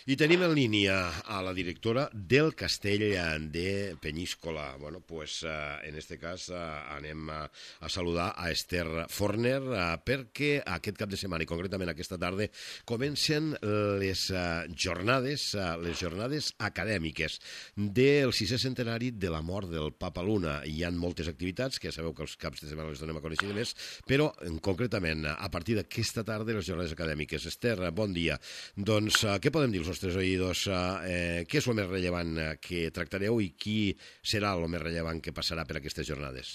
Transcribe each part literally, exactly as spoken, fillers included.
I tenim en línia a la directora del Castell de Peñíscola. Bueno, pues uh, en este cas uh, anem a, a saludar a Esther Forner uh, perquè aquest cap de setmana i concretament aquesta tarda comencen les uh, jornades, uh, les jornades acadèmiques del sisè centenari de la mort del Papa Luna. Hi ha moltes activitats, que ja sabeu que els caps de setmana les donem a conèixer més, però concretament a partir d'aquesta tarda les jornades acadèmiques. Esther, bon dia. Doncs uh, què podem dir als nostres oïdors? Eh, què és el més rellevant que tractareu i qui serà el més rellevant que passarà per aquestes jornades?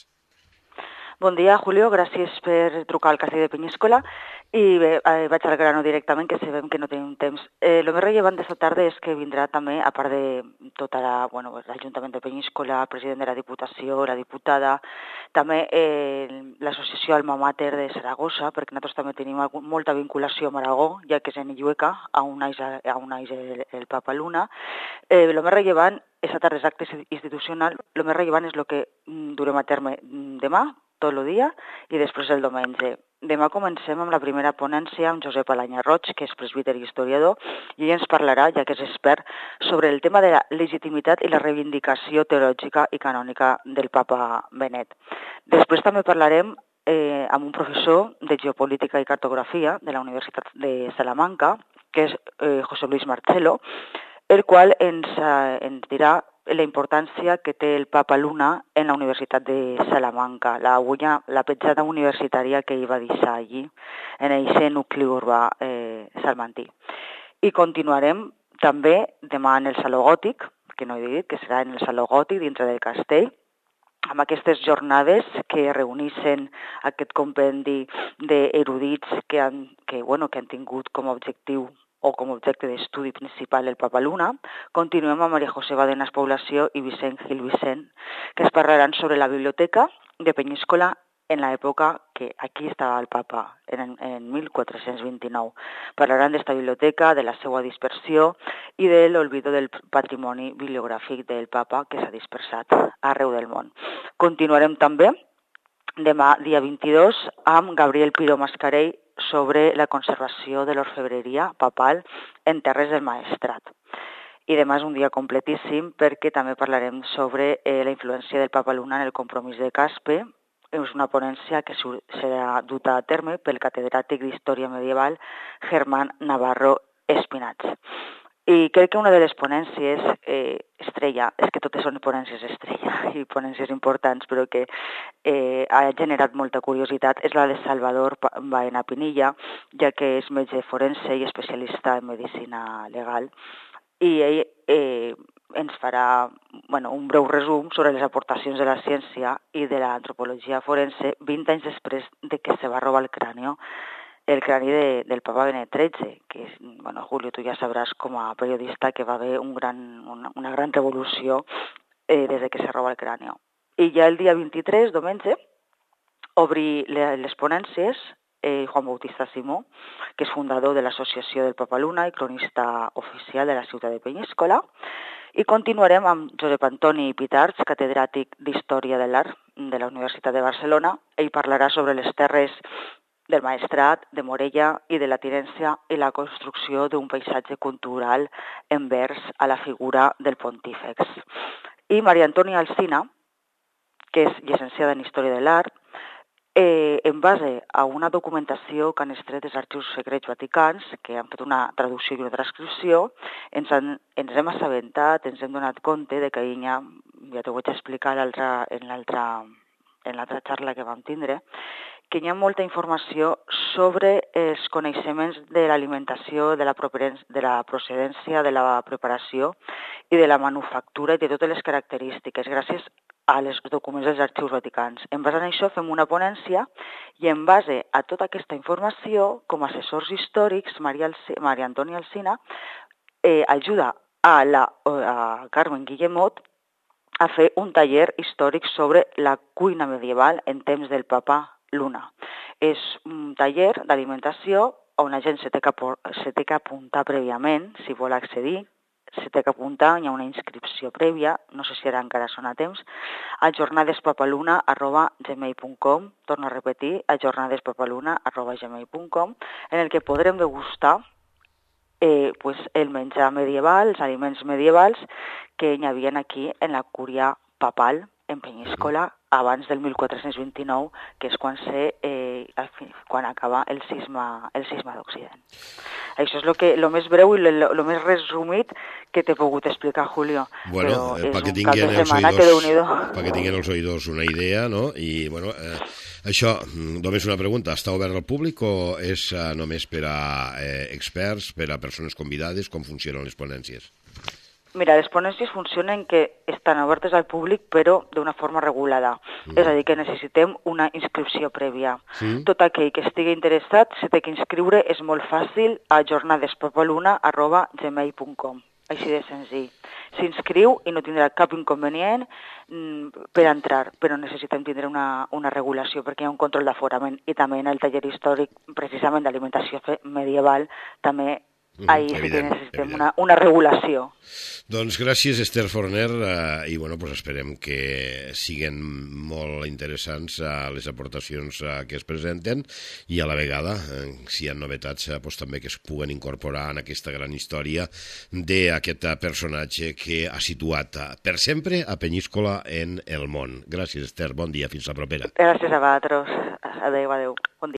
Bon dia, Julio. Gràcies per trucar al Castell de Peñíscola. I bé, eh, vaig al grano directament, que sabem que no tenim temps. Eh, el més rellevant d'esta tarda és que vindrà també, a part de tota la, bueno, l'Ajuntament de Peñíscola, el president de la Diputació, la diputada, també eh, l'associació Alma Mater de Saragossa, perquè nosaltres també tenim molta vinculació amb Aragó, ja que és en Illueca, on naix, on naix el, el Papa Luna. Eh, el més rellevant, aquesta tarda és acte institucional, el més rellevant és el que durem a terme demà, tot el dia, i després el diumenge. Demà comencem amb la primera ponència amb Josep Alanya Roig, que és presbiter i historiador, i ell ens parlarà, ja que és expert, sobre el tema de la legitimitat i la reivindicació teològica i canònica del Papa Benet. Després també parlarem eh, amb un professor de geopolítica i cartografia de la Universitat de Salamanca, que és eh, José Luis Marcelo, el qual ens, eh, ens dirà la importància que té el Papa Luna en la Universitat de Salamanca, la, huella, la petjada universitària que ell va deixar allí, en aquest nucli urbà eh, salmantí. I continuarem també demà en el Saló Gòtic, que no he dit, que serà en el Saló Gòtic dintre del castell, amb aquestes jornades que reuneixen aquest compendi d'erudits que han, que, bueno, que han tingut com a objectiu o com a objecte d'estudi principal el Papa Luna. Continuem amb Maria José Badenas Població i Vicent Gil Vicent, que es parlaran sobre la biblioteca de Peñíscola en l'època que aquí estava el Papa, en, en mil quatre-cents vint-i-nou. Parlaran d'esta biblioteca, de la seva dispersió i de l'olvido del patrimoni bibliogràfic del Papa que s'ha dispersat arreu del món. Continuarem també demà, dia vint-i-dos, amb Gabriel Piró Mascarell, sobre la conservació de l'orfebreria papal en terres del Maestrat. I demà és un dia completíssim perquè també parlarem sobre eh, la influència del Papa Luna en el compromís de Caspe. És una ponència que serà duta a terme pel catedràtic d'Història Medieval Germán Navarro Espinats. I crec que una de les ponències eh, estrella, és que totes són ponències estrella i ponències importants, però que eh, ha generat molta curiositat, és la de Salvador Baena Pinilla, ja que és metge forense i especialista en medicina legal. I ell eh, ens farà bueno, un breu resum sobre les aportacions de la ciència i de l'antropologia forense vint anys després de que se va robar el crani el crani de, del Papa Benet tretze, que és, bueno, Julio, tu ja sabràs com a periodista que va haver un gran, una, una gran revolució eh, des de que se roba el crani. I ja el dia vint-i-tres, diumenge, obri les ponències eh, Juan Bautista Simó, que és fundador de l'Associació del Papa Luna i cronista oficial de la ciutat de Peñíscola, i continuarem amb Josep Antoni Pitarch, catedràtic d'Història de l'Art de la Universitat de Barcelona. Ell parlarà sobre les terres del Maestrat, de Morella i de la Tinència i la construcció d'un paisatge cultural envers a la figura del pontífex. I Maria Antònia Alsina, que és llicenciada en Història de l'Art, eh, en base a una documentació que han extret dels arxius secrets vaticans, que han fet una traducció i una transcripció, ens, han, ens hem assabentat, ens hem donat compte de que ella, ja t'ho vaig explicar en l'altra en l'altra xarra que vam tindre, que hi ha molta informació sobre els coneixements de l'alimentació, de la, de la procedència, de la preparació i de la manufactura i de totes les característiques, gràcies a els documents dels arxius vaticans. En base a això fem una ponència i en base a tota aquesta informació, com a assessors històrics, Maria, Alci, Maria Antònia Alsina eh, ajuda a, la, a Carmen Guillemot a fer un taller històric sobre la cuina medieval en temps del Papa Luna. És un taller d'alimentació on la gent se té que, se té que apuntar prèviament, si vol accedir, se té que apuntar, hi ha una inscripció prèvia, no sé si ara encara són a temps, a jornadespapaluna arroba gmail punt com, torno a repetir, a jornadespapaluna arroba gmail punt com, en el que podrem degustar eh, pues el menjar medieval, els aliments medievals que hi havia aquí en la cúria papal en Penyíscola abans del mil quatre-cents vint-i-nou, que és quan, se, eh, quan acaba el cisma, el cisma d'Occident. Això és lo que lo més breu i lo, lo més resumit que t'he pogut explicar, Julio. Bueno, Però eh, és que un cap de els setmana oïdors, que Déu-n'hi-do. perquè tinguin els oïdors una idea, no? I, bueno, eh, això, només una pregunta, està obert al públic o és eh, només per a eh, experts, per a persones convidades? Com funcionen les ponències? Mira, les ponències funcionen que estan obertes al públic, però d'una forma regulada. Mm. És a dir, que necessitem una inscripció prèvia. Mm. Tot aquell que estigui interessat se té que inscriure, és molt fàcil, a jornadespopaluna arroba gmail punt com. Així de senzill. S'inscriu i no tindrà cap inconvenient mm, per entrar, però necessitem tindre una, una regulació perquè hi ha un control d'aforament i també en el taller històric, precisament d'alimentació medieval, també Mm, ahí sí que necessitem una, una regulació. Doncs gràcies, Esther Forner, eh, i bueno, pues esperem que siguen molt interessants eh, les aportacions eh, que es presenten i a la vegada, eh, si hi ha novetats, eh, pues, també que es puguen incorporar en aquesta gran història d'aquest personatge que ha situat eh, per sempre a Penyíscola en el món. Gràcies, Esther, bon dia, fins la propera. Gràcies a vosaltres. Adéu, adéu. Bon dia.